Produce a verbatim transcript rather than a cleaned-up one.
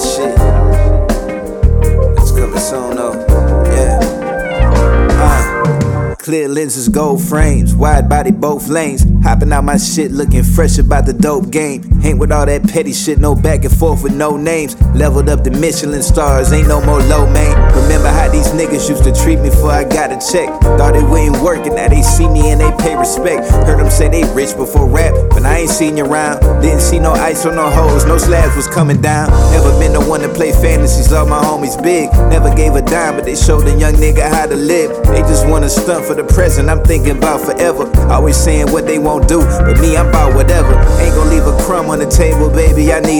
shit. It's coming soon though. Yeah. Uh, clear lenses, gold frames, wide body both lanes. Hopping out my shit, looking fresh about the dope game. Ain't with all that petty shit, no back and forth with no names. Leveled up the Michelin stars, ain't no more low main. Remember how these niggas used to treat me before I got a check. Thought it wasn't working, now they see me and they pay respect. Heard them say they rich before rap, but I ain't seen you around. Didn't see no ice on no hoes, no slabs was coming down. Never been the one to play fantasies, all my homies big. Never gave a dime, but they showed a young nigga how to live. They just wanna stunt for the present, I'm thinking about forever. Always saying what they won't do, but me, I'm about whatever. Ain't gon' leave a crumb on the table, baby, I need